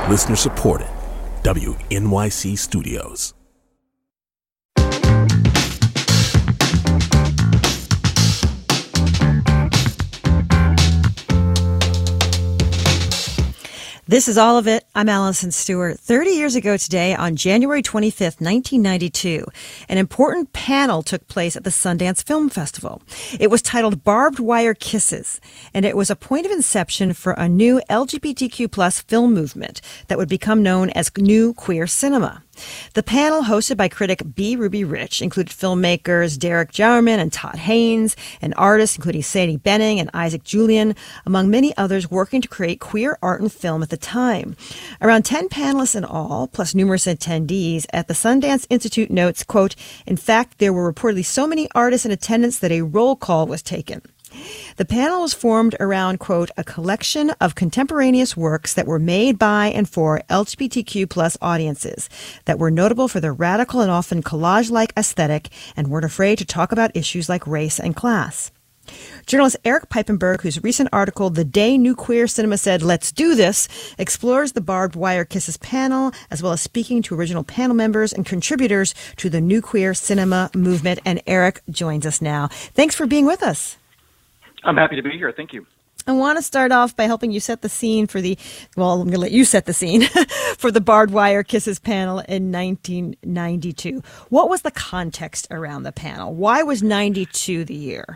Listener supported. WNYC Studios. This is All of It. I'm Allison Stewart. 30 years ago today, on January 25th, 1992, an important panel took place at the Sundance Film Festival. It was titled Barbed Wire Kisses, and it was a point of inception for a new LGBTQ plus film movement that would become known as New Queer Cinema. The panel, hosted by critic B. Ruby Rich, included filmmakers Derek Jarman and Todd Haynes, and artists including Sadie Benning and Isaac Julian, among many others working to create queer art and film at the time. Around 10 panelists in all, plus numerous attendees, at the Sundance Institute notes, quote, "In fact, there were reportedly so many artists in attendance that a roll call was taken." The panel was formed around, quote, "a collection of contemporaneous works that were made by and for LGBTQ plus audiences that were notable for their radical and often collage-like aesthetic and weren't afraid to talk about issues like race and class." Journalist Eric Piepenburg, whose recent article, "The Day New Queer Cinema Said, Let's Do This," explores the Barbed Wire Kisses panel, as well as speaking to original panel members and contributors to the New Queer Cinema movement. And Eric joins us now. Thanks for being with us. I'm happy to be here. Thank you. I want to start off by helping you set the scene for I'm going to let you set the scene for the Barbed Wire Kisses panel in 1992. What was the context around the panel? Why was 92 the year?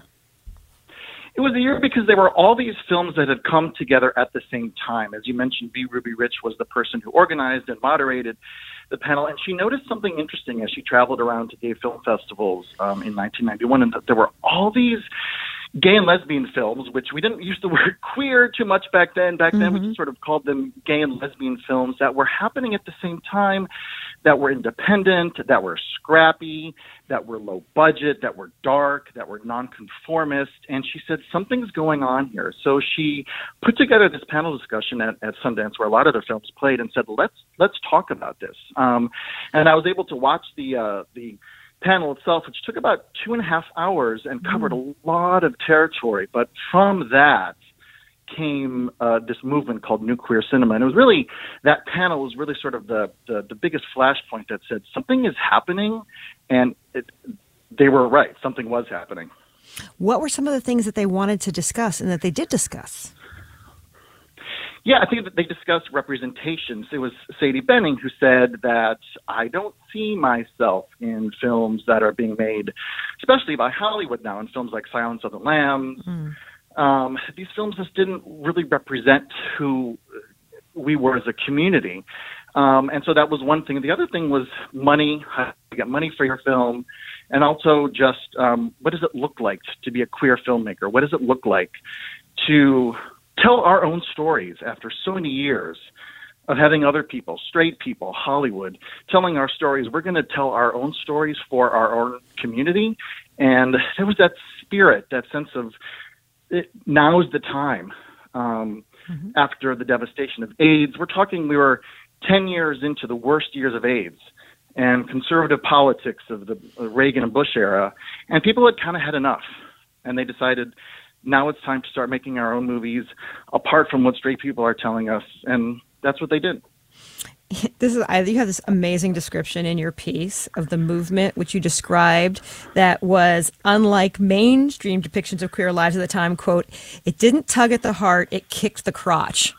It was a year because there were all these films that had come together at the same time. As you mentioned, B. Ruby Rich was the person who organized and moderated the panel, and she noticed something interesting as she traveled around to gay film festivals in 1991, and that there were all these gay and lesbian films, which we didn't use the word queer too much back then. Back then, we just sort of called them gay and lesbian films that were happening at the same time, that were independent, that were scrappy, that were low budget, that were dark, that were nonconformist. And she said, something's going on here. So she put together this panel discussion at Sundance where a lot of the films played and said, let's talk about this. And I was able to watch the panel itself, which took about 2.5 hours and covered a lot of territory. But from that came this movement called New Queer Cinema. And it was really, that panel was really sort of the biggest flashpoint that said something is happening, and they were right. Something was happening. What were some of the things that they wanted to discuss and that they did discuss? Yeah, I think that they discussed representations. It was Sadie Benning who said that I don't see myself in films that are being made, especially by Hollywood now, in films like Silence of the Lambs. These films just didn't really represent who we were as a community. And so that was one thing. The other thing was money. How to get money for your film. And also just what does it look like to be a queer filmmaker? What does it look like to tell our own stories after so many years of having other people, straight people, Hollywood, telling our stories? We're going to tell our own stories for our own community. And there was that spirit, that sense of now is the time. After the devastation of AIDS, we were 10 years into the worst years of AIDS and conservative politics of the Reagan and Bush era, and people had kind of had enough. And they decided, now it's time to start making our own movies apart from what straight people are telling us, and that's what they did. You have this amazing description in your piece of the movement, which you described, that was unlike mainstream depictions of queer lives at the time. Quote, "It didn't tug at the heart, it kicked the crotch."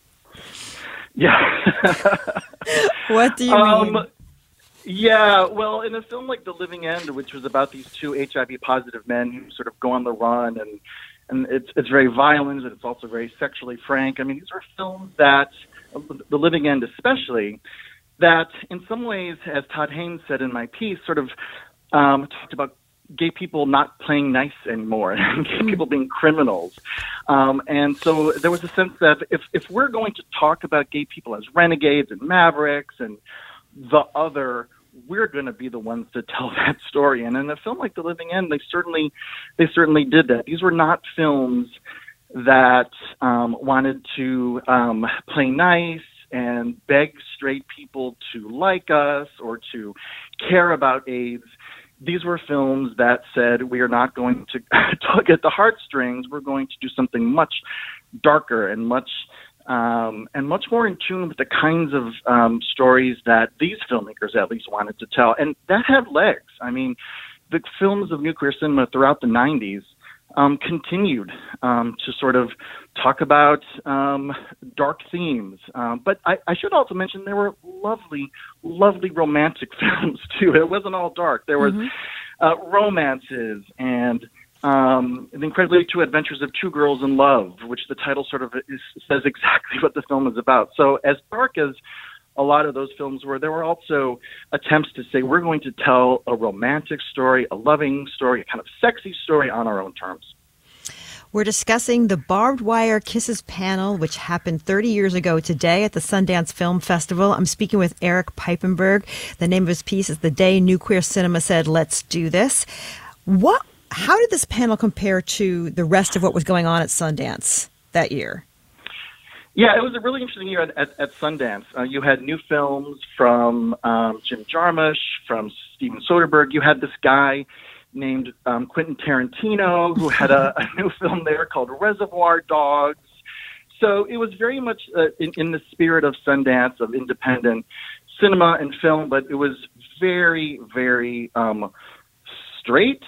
Yeah. What do you mean? Yeah, well, in a film like The Living End, which was about these two HIV-positive men who sort of go on the run, and it's very violent, and it's also very sexually frank. I mean, these are films that, The Living End especially, that in some ways, as Todd Haynes said in my piece, sort of talked about gay people not playing nice anymore, and gay people being criminals. And so there was a sense that if we're going to talk about gay people as renegades and mavericks and the other, we're going to be the ones to tell that story. And in a film like The Living End, they certainly did that. These were not films that wanted to play nice and beg straight people to like us or to care about AIDS. These were films that said, we are not going to tug at the heartstrings. We're going to do something much darker and much and much more in tune with the kinds of stories that these filmmakers at least wanted to tell. And that had legs. I mean, the films of nuclear cinema throughout the 90s continued to sort of talk about dark themes. But I should also mention there were lovely, lovely romantic films, too. It wasn't all dark. There was romances and The Incredibly Two Adventures of Two Girls in Love, which the title sort of says exactly what the film is about. So as dark as a lot of those films were, there were also attempts to say, we're going to tell a romantic story, a loving story, a kind of sexy story on our own terms. We're discussing the Barbed Wire Kisses panel, which happened 30 years ago today at the Sundance Film Festival. I'm speaking with Eric Piepenburg. The name of his piece is The Day Nuclear Cinema Said, Let's Do This. How did this panel compare to the rest of what was going on at Sundance that year? Yeah, it was a really interesting year at Sundance. You had new films from Jim Jarmusch, from Steven Soderbergh. You had this guy named Quentin Tarantino, who had a new film there called Reservoir Dogs. So it was very much in the spirit of Sundance, of independent cinema and film, but it was very, very straight.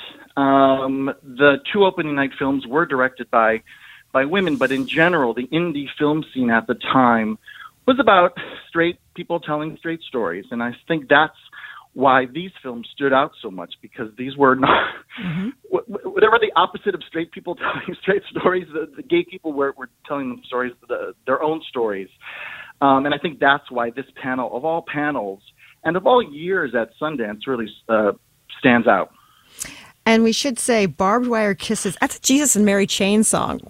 The two opening night films were directed by women, but in general, the indie film scene at the time was about straight people telling straight stories. And I think that's why these films stood out so much, because these were not, whatever the opposite of straight people telling straight stories, the gay people were telling them stories, their own stories. And I think that's why this panel, of all panels, and of all years at Sundance, really stands out. And we should say Barbed Wire Kisses, that's a Jesus and Mary Chain song.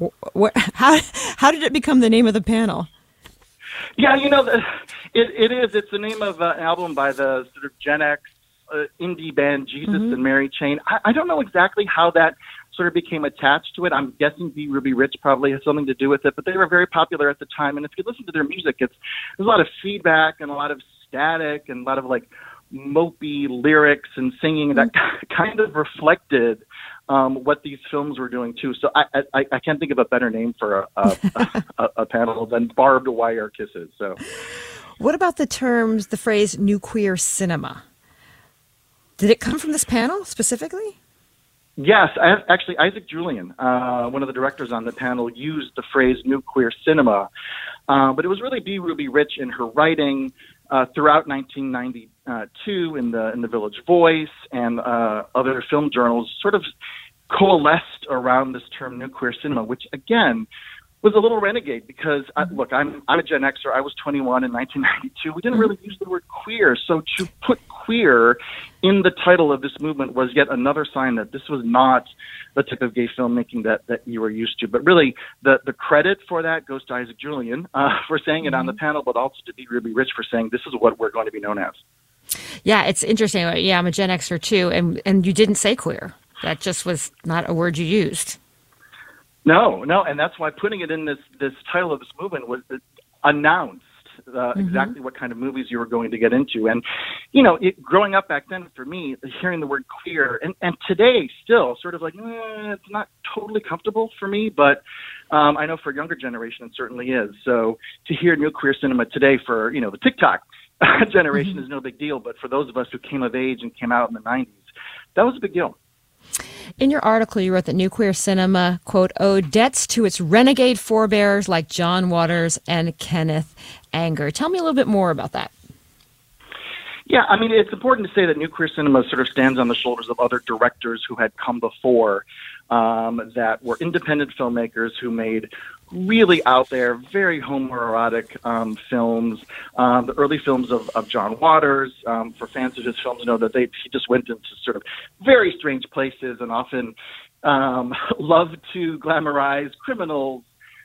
How did it become the name of the panel? Yeah, it is. It's the name of an album by the sort of Gen X indie band Jesus and Mary Chain. I don't know exactly how that sort of became attached to it. I'm guessing Be Ruby Rich probably has something to do with it, but they were very popular at the time. And if you listen to their music, there's a lot of feedback and a lot of static and a lot of like mopey lyrics and singing that kind of reflected what these films were doing too. So I can't think of a better name for a panel than Barbed Wire Kisses. So, what about the phrase nuclear cinema? Did it come from this panel specifically? Yes, actually, Isaac Julian, one of the directors on the panel, used the phrase nuclear cinema, but it was really Be Ruby Rich in her writing throughout 1992 in the Village Voice and other film journals, sort of coalesced around this term nuclear cinema, which again was a little renegade because look, I'm a Gen Xer. I was 21 in 1992. We didn't really use the word queer, so to put queer in the title of this movement was yet another sign that this was not the type of gay filmmaking that you were used to. But really, the credit for that goes to Isaac Julian for saying it on the panel, but also to Be Ruby Rich for saying this is what we're going to be known as. Yeah, it's interesting. Yeah, I'm a Gen Xer too, and you didn't say queer. That just was not a word you used. No, and that's why putting it in this title of this movement was announced exactly what kind of movies you were going to get into. And, growing up back then, for me, hearing the word queer, and today still sort of like, it's not totally comfortable for me, but I know for a younger generation it certainly is. So to hear nuclear cinema today for, the TikTok generation is no big deal, but for those of us who came of age and came out in the 90s, that was a big deal. In your article, you wrote that nuclear cinema, quote, owed debts to its renegade forebears like John Waters and Kenneth Anger. Tell me a little bit more about that. Yeah, I mean, it's important to say that nuclear cinema sort of stands on the shoulders of other directors who had come before that were independent filmmakers who made really out there, very homoerotic films. The early films of John Waters, for fans of his films, know that he just went into sort of very strange places and often loved to glamorize criminals.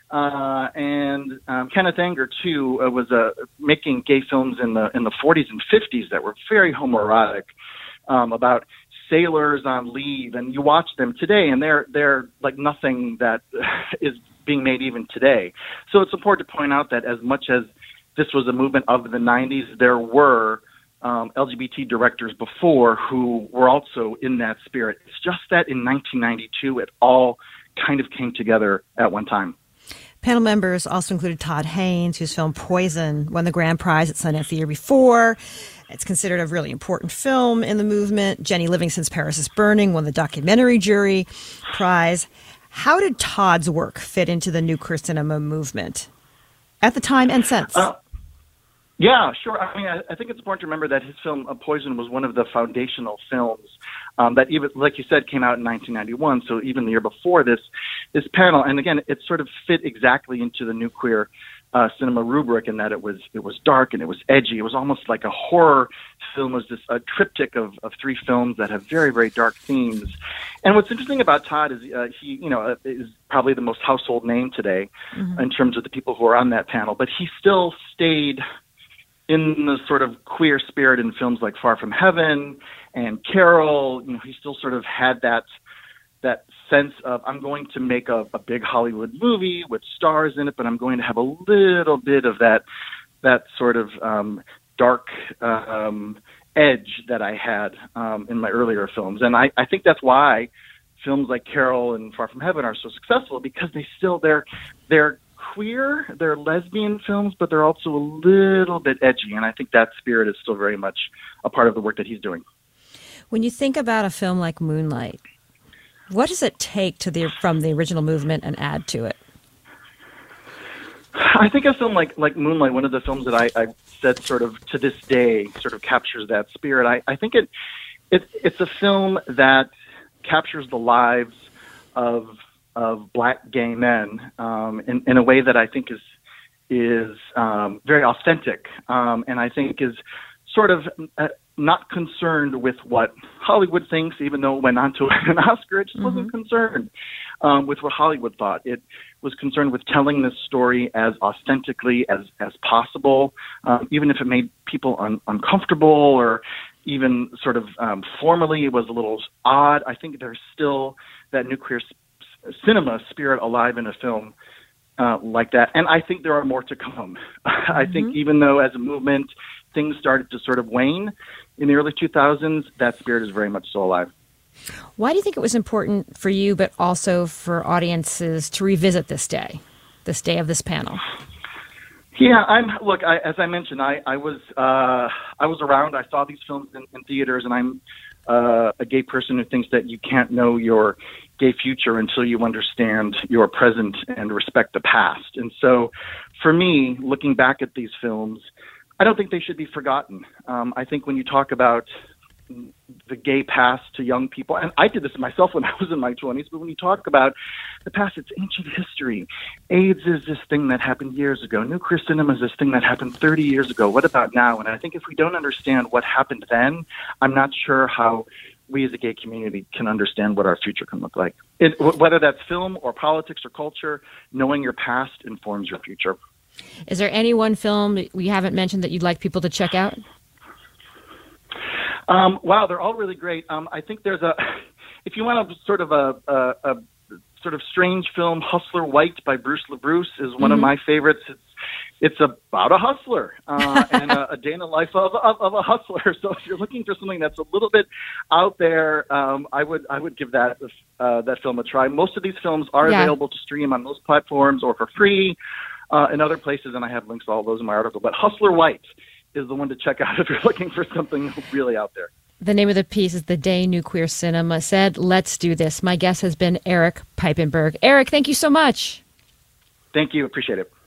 And Kenneth Anger too was making gay films in the 40s and 50s that were very homoerotic about sailors on leave, and you watch them today, and they're like nothing that is being made even today. So it's important to point out that as much as this was a movement of the 90s, there were LGBT directors before who were also in that spirit. It's just that in 1992, it all kind of came together at one time. Panel members also included Todd Haynes, whose film Poison won the grand prize at Sundance the year before. It's considered a really important film in the movement. Jenny Livingston's Paris is Burning won the documentary jury prize. How did Todd's work fit into the new queer cinema movement at the time and since? Yeah, sure. I mean, I think it's important to remember that his film Poison was one of the foundational films that, even like you said, came out in 1991. So even the year before this panel, and again, it sort of fit exactly into the new queer cinema rubric in that it was dark and it was edgy. It was almost like a horror film. It was this a triptych of three films that have very, very dark themes. And what's interesting about Todd is he is probably the most household name today in terms of the people who are on that panel, but he still stayed in the sort of queer spirit in films like Far From Heaven and Carol. He still sort of had that sense of, I'm going to make a big Hollywood movie with stars in it, but I'm going to have a little bit of that sort of dark edge that I had in my earlier films. And I think that's why films like Carol and Far From Heaven are so successful, because they're queer, they're lesbian films, but they're also a little bit edgy. And I think that spirit is still very much a part of the work that he's doing. When you think about a film like Moonlight, what does it take from the original movement and add to it? I think a film like Moonlight, one of the films that I said sort of to this day sort of captures that spirit. I think it's a film that captures the lives of Black gay men in a way that I think is very authentic, and I think is sort of not concerned with what Hollywood thinks, even though it went on to win an Oscar. It just wasn't concerned with what Hollywood thought. It was concerned with telling this story as authentically as possible, even if it made people uncomfortable or even sort of formally it was a little odd. I think there's still that new queer cinema spirit alive in a film like that. And I think there are more to come. I think even though as a movement things started to sort of wane in the early 2000s, that spirit is very much still alive. Why do you think it was important for you, but also for audiences, to revisit this day of this panel? Yeah, as I mentioned, I was around. I saw these films in theaters, and I'm a gay person who thinks that you can't know your gay future until you understand your present and respect the past. And so, for me, looking back at these films, I don't think they should be forgotten. I think when you talk about the gay past to young people, and I did this myself when I was in my 20s, but when you talk about the past, it's ancient history. AIDS is this thing that happened years ago. New queer cinema is this thing that happened 30 years ago. What about now? And I think if we don't understand what happened then, I'm not sure how we as a gay community can understand what our future can look like. Whether that's film or politics or culture, knowing your past informs your future. Is there any one film we haven't mentioned that you'd like people to check out? Wow, they're all really great. I think there's if you want a sort of strange film, Hustler White by Bruce LaBruce is one of my favorites. It's about a hustler and a day in the life of a hustler. So if you're looking for something that's a little bit out there, I would give that film a try. Most of these films are available to stream on most platforms or for free in other places, and I have links to all those in my article. But Hustler White is the one to check out if you're looking for something really out there. The name of the piece is The Day New Queer Cinema Said, Let's Do This. My guest has been Eric Piepenburg. Eric, thank you so much. Thank you. Appreciate it.